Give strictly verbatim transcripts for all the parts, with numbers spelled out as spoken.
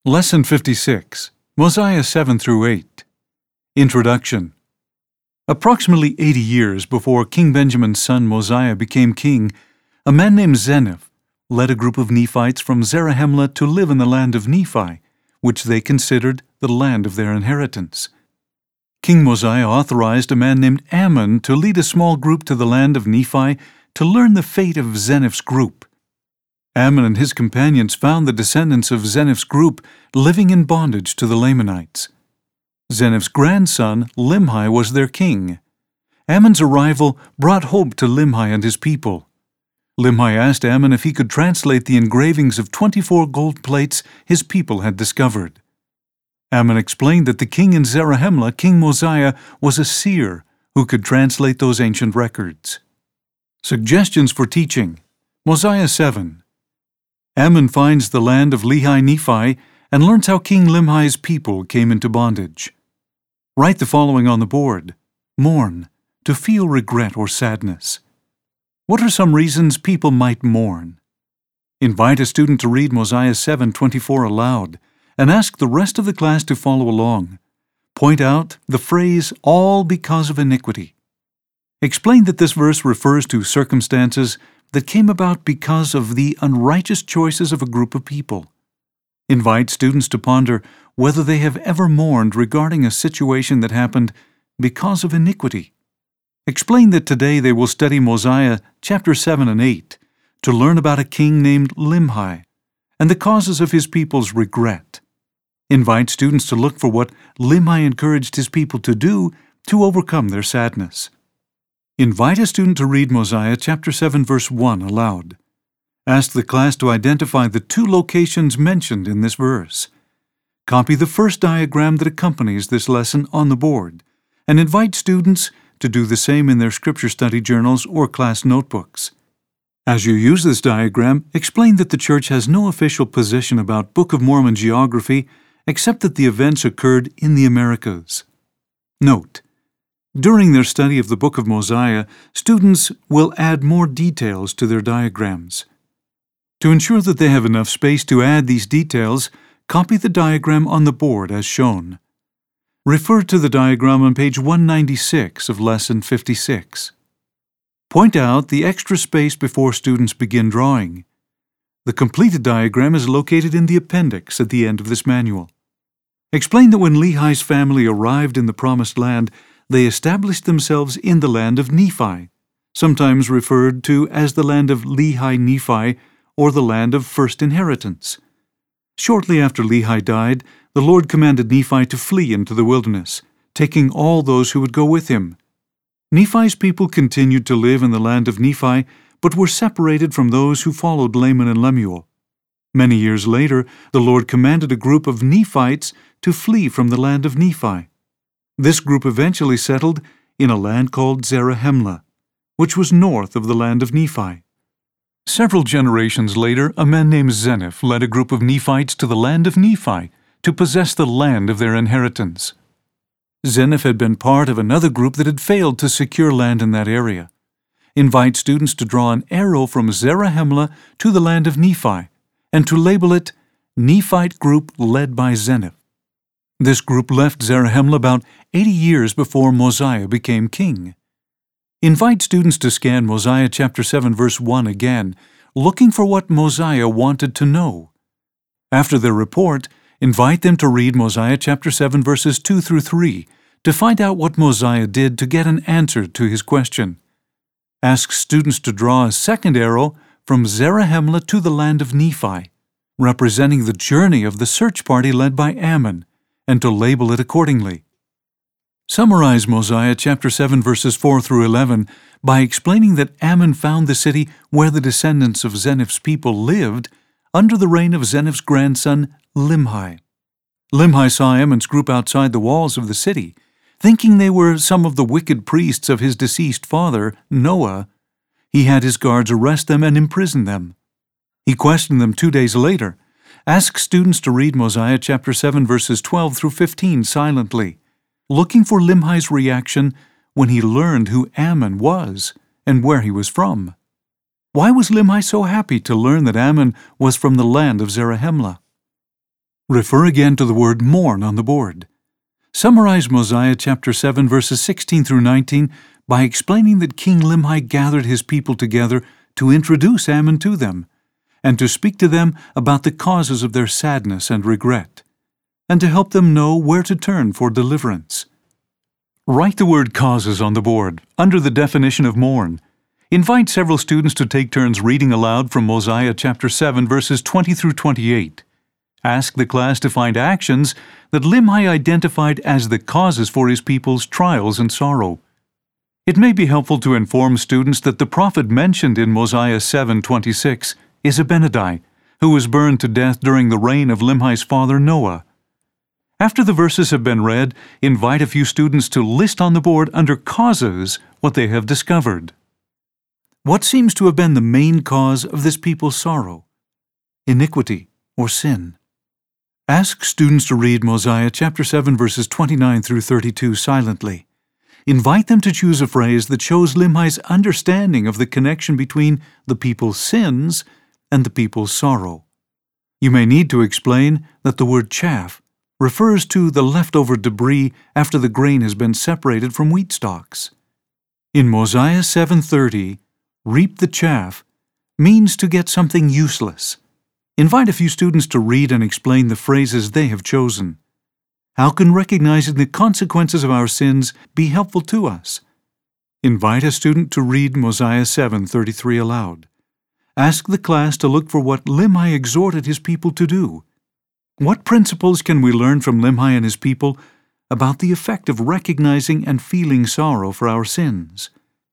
Lesson fifty-six, Mosiah seven through eight. Introduction. Approximately eighty years before King Benjamin's son Mosiah became king, a man named Zeniff led a group of Nephites from Zarahemla to live in the land of Nephi, which they considered the land of their inheritance. King Mosiah authorized a man named Ammon to lead a small group to the land of Nephi to learn the fate of Zeniff's group. Ammon and his companions found the descendants of Zeniff's group living in bondage to the Lamanites. Zeniff's grandson, Limhi, was their king. Ammon's arrival brought hope to Limhi and his people. Limhi asked Ammon if he could translate the engravings of twenty-four gold plates his people had discovered. Ammon explained that the king in Zarahemla, King Mosiah, was a seer who could translate those ancient records. Suggestions for teaching. Mosiah seven. Ammon finds the land of Lehi Nephi and learns how King Limhi's people came into bondage. Write the following on the board. Mourn, to feel regret or sadness. What are some reasons people might mourn? Invite a student to read Mosiah seven twenty-four aloud and ask the rest of the class to follow along. Point out the phrase, all because of iniquity. Explain that this verse refers to circumstances that came about because of the unrighteous choices of a group of people. Invite students to ponder whether they have ever mourned regarding a situation that happened because of iniquity. Explain that today they will study Mosiah chapter seven and eight to learn about a king named Limhi and the causes of his people's regret. Invite students to look for what Limhi encouraged his people to do to overcome their sadness. Invite a student to read Mosiah chapter seven verse one aloud. Ask the class to identify the two locations mentioned in this verse. Copy the first diagram that accompanies this lesson on the board, and invite students to do the same in their scripture study journals or class notebooks. As you use this diagram, explain that the church has no official position about Book of Mormon geography except that the events occurred in the Americas. Note: during their study of the Book of Mosiah, students will add more details to their diagrams. To ensure that they have enough space to add these details, copy the diagram on the board as shown. Refer to the diagram on page one ninety-six of Lesson fifty-six. Point out the extra space before students begin drawing. The completed diagram is located in the appendix at the end of this manual. Explain that when Lehi's family arrived in the Promised Land, they established themselves in the land of Nephi, sometimes referred to as the land of Lehi Nephi or the land of first inheritance. Shortly after Lehi died, the Lord commanded Nephi to flee into the wilderness, taking all those who would go with him. Nephi's people continued to live in the land of Nephi, but were separated from those who followed Laman and Lemuel. Many years later, the Lord commanded a group of Nephites to flee from the land of Nephi. This group eventually settled in a land called Zarahemla, which was north of the land of Nephi. Several generations later, a man named Zeniff led a group of Nephites to the land of Nephi to possess the land of their inheritance. Zeniff had been part of another group that had failed to secure land in that area. Invite students to draw an arrow from Zarahemla to the land of Nephi and to label it Nephite Group led by Zeniff. This group left Zarahemla about eighty years before Mosiah became king. Invite students to scan Mosiah chapter seven verse one again, looking for what Mosiah wanted to know. After their report, invite them to read Mosiah chapter seven verses two through three to find out what Mosiah did to get an answer to his question. Ask students to draw a second arrow from Zarahemla to the land of Nephi, representing the journey of the search party led by Ammon, and to label it accordingly. Summarize Mosiah chapter seven verses four through eleven by explaining that Ammon found the city where the descendants of Zeniff's people lived under the reign of Zeniff's grandson Limhi. Limhi saw Ammon's group outside the walls of the city. Thinking they were some of the wicked priests of his deceased father, Noah, he had his guards arrest them and imprison them. He questioned them two days later. Ask students to read Mosiah chapter seven verses twelve through fifteen silently, looking for Limhi's reaction when he learned who Ammon was and where he was from. Why was Limhi so happy to learn that Ammon was from the land of Zarahemla? Refer again to the word mourn on the board. Summarize Mosiah chapter seven verses sixteen through nineteen by explaining that King Limhi gathered his people together to introduce Ammon to them, and to speak to them about the causes of their sadness and regret, and to help them know where to turn for deliverance. Write the word causes on the board, under the definition of mourn. Invite several students to take turns reading aloud from Mosiah chapter seven verses twenty through twenty-eight. Ask the class to find actions that Limhi identified as the causes for his people's trials and sorrow. It may be helpful to inform students that the prophet mentioned in Mosiah seven twenty-six is Abinadi, who was burned to death during the reign of Limhi's father Noah. After the verses have been read, invite a few students to list on the board under causes what they have discovered. What seems to have been the main cause of this people's sorrow? Iniquity or sin. Ask students to read Mosiah chapter seven verses twenty-nine through thirty-two silently. Invite them to choose a phrase that shows Limhi's understanding of the connection between the people's sins and the people's sorrow. You may need to explain that the word chaff refers to the leftover debris after the grain has been separated from wheat stalks. In Mosiah seven thirty, reap the chaff means to get something useless. Invite a few students to read and explain the phrases they have chosen. How can recognizing the consequences of our sins be helpful to us? Invite a student to read Mosiah seven thirty-three aloud. Ask the class to look for what Limhi exhorted his people to do. What principles can we learn from Limhi and his people about the effect of recognizing and feeling sorrow for our sins?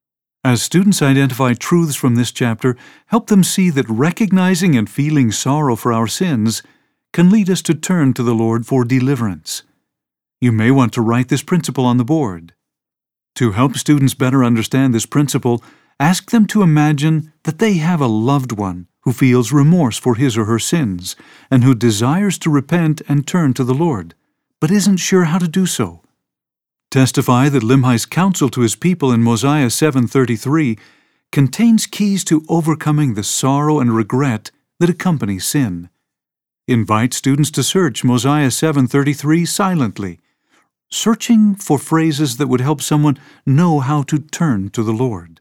As students identify truths from this chapter, help them see that recognizing and feeling sorrow for our sins can lead us to turn to the Lord for deliverance. You may want to write this principle on the board. To help students better understand this principle, ask them to imagine that they have a loved one who feels remorse for his or her sins and who desires to repent and turn to the Lord, but isn't sure how to do so. Testify that Limhi's counsel to his people in Mosiah seven thirty-three contains keys to overcoming the sorrow and regret that accompany sin. Invite students to search Mosiah seven thirty-three silently, searching for phrases that would help someone know how to turn to the Lord.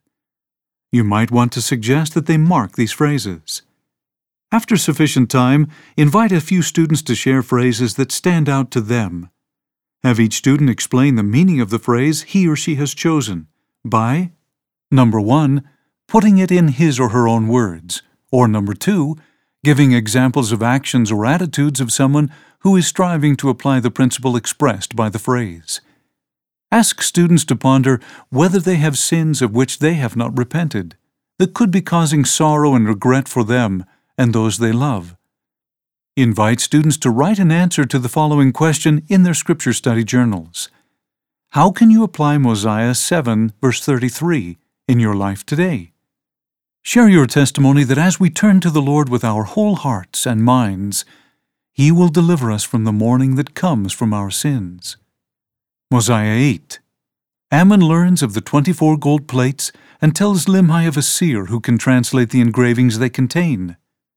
You might want to suggest that they mark these phrases. After sufficient time, invite a few students to share phrases that stand out to them. Have each student explain the meaning of the phrase he or she has chosen by, number one, putting it in his or her own words, or number two, giving examples of actions or attitudes of someone who is striving to apply the principle expressed by the phrase. Ask students to ponder whether they have sins of which they have not repented, that could be causing sorrow and regret for them and those they love. Invite students to write an answer to the following question in their scripture study journals. How can you apply Mosiah seven, verse thirty-three, in your life today? Share your testimony that as we turn to the Lord with our whole hearts and minds, He will deliver us from the mourning that comes from our sins. Mosiah eight. Ammon learns of the twenty-four gold plates and tells Limhi of a seer who can translate the engravings they contain.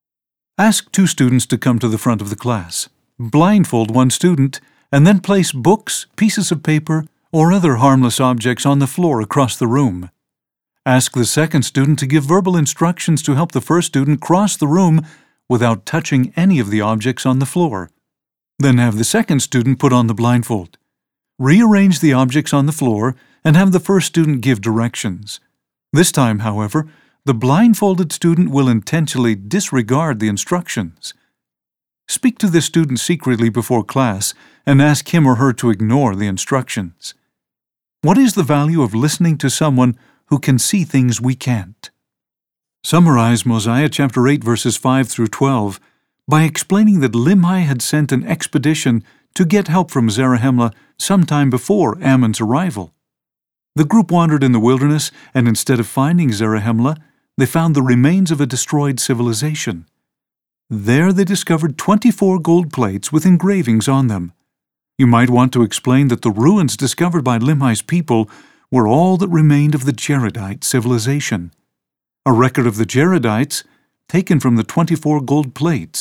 Ask two students to come to the front of the class. Blindfold one student, and then place books, pieces of paper, or other harmless objects on the floor across the room. Ask the second student to give verbal instructions to help the first student cross the room without touching any of the objects on the floor. Then have the second student put on the blindfold. Rearrange the objects on the floor and have the first student give directions. This time, however, the blindfolded student will intentionally disregard the instructions. Speak to this student secretly before class and ask him or her to ignore the instructions. What is the value of listening to someone who can see things we can't? Summarize Mosiah chapter eight verses five through twelve by explaining that Limhi had sent an expedition to get help from Zarahemla sometime before Ammon's arrival. The group wandered in the wilderness, and instead of finding Zarahemla, they found the remains of a destroyed civilization. There they discovered twenty-four gold plates with engravings on them. You might want to explain that the ruins discovered by Limhi's people were all that remained of the Jaredite civilization. A record of the Jaredites, taken from the twenty-four gold plates,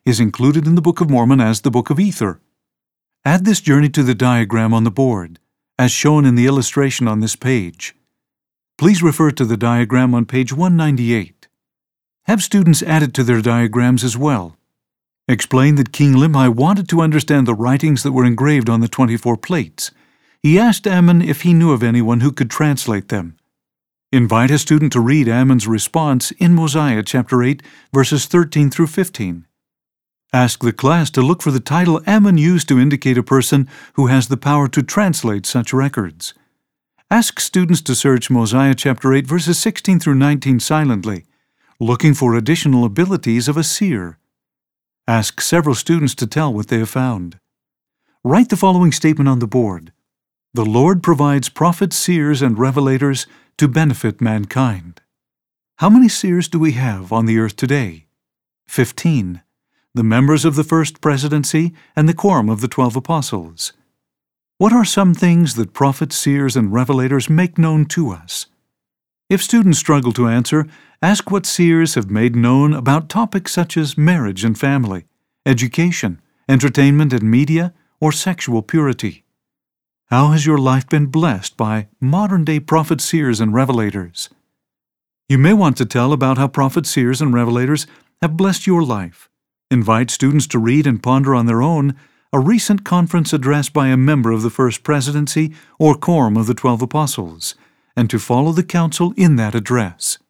is included in the Book of Mormon as the Book of Ether. Add this journey to the diagram on the board, as shown in the illustration on this page. Please refer to the diagram on page one ninety-eight. Have students add it to their diagrams as well. Explain that King Limhi wanted to understand the writings that were engraved on the twenty-four plates. He asked Ammon if he knew of anyone who could translate them. Invite a student to read Ammon's response in Mosiah chapter eight, verses thirteen through fifteen. Ask the class to look for the title Ammon used to indicate a person who has the power to translate such records. Ask students to search Mosiah chapter eight, verses sixteen through nineteen silently, looking for additional abilities of a seer. Ask several students to tell what they have found. Write the following statement on the board. The Lord provides prophets, seers, and revelators to benefit mankind. How many seers do we have on the earth today? Fifteen. The members of the First Presidency and the Quorum of the Twelve Apostles. What are some things that prophets, seers, and revelators make known to us? If students struggle to answer, ask what seers have made known about topics such as marriage and family, education, entertainment and media, or sexual purity. How has your life been blessed by modern-day prophets, seers, and revelators? You may want to tell about how prophets, seers, and revelators have blessed your life. Invite students to read and ponder on their own a recent conference address by a member of the First Presidency or Quorum of the Twelve Apostles, and to follow the counsel in that address.